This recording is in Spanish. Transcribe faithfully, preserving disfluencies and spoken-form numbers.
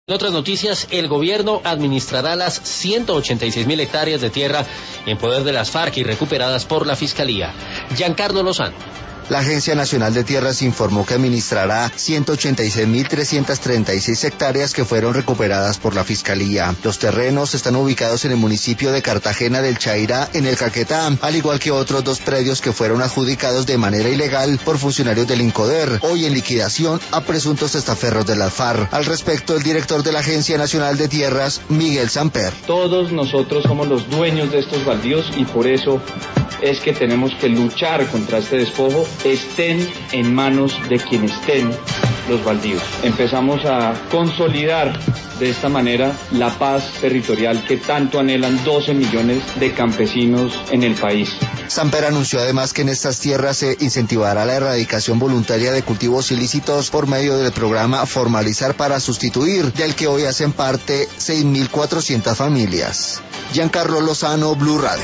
En otras noticias, el gobierno administrará las ciento ochenta y seis mil hectáreas de tierra en poder de las FARC y recuperadas por la Fiscalía. Giancarlo Lozano. La Agencia Nacional de Tierras informó que administrará ciento ochenta y seis mil trescientas treinta y seis hectáreas que fueron recuperadas por la Fiscalía. Los terrenos están ubicados en el municipio de Cartagena del Chairá, en el Caquetá, al igual que otros dos predios que fueron adjudicados de manera ilegal por funcionarios del INCODER, hoy en liquidación a presuntos testaferros de la FARC. Al respecto, el director de la Agencia Nacional de Tierras, Miguel Samper. Todos nosotros somos los dueños de estos baldíos y por eso es que tenemos que luchar contra este despojo, estén en manos de quien estén los baldíos. Empezamos a consolidar de esta manera la paz territorial que tanto anhelan doce millones de campesinos en el país. Samper anunció además que en estas tierras se incentivará la erradicación voluntaria de cultivos ilícitos por medio del programa Formalizar para Sustituir, del que hoy hacen parte seis mil cuatrocientas familias. Giancarlo Lozano, Blue Radio.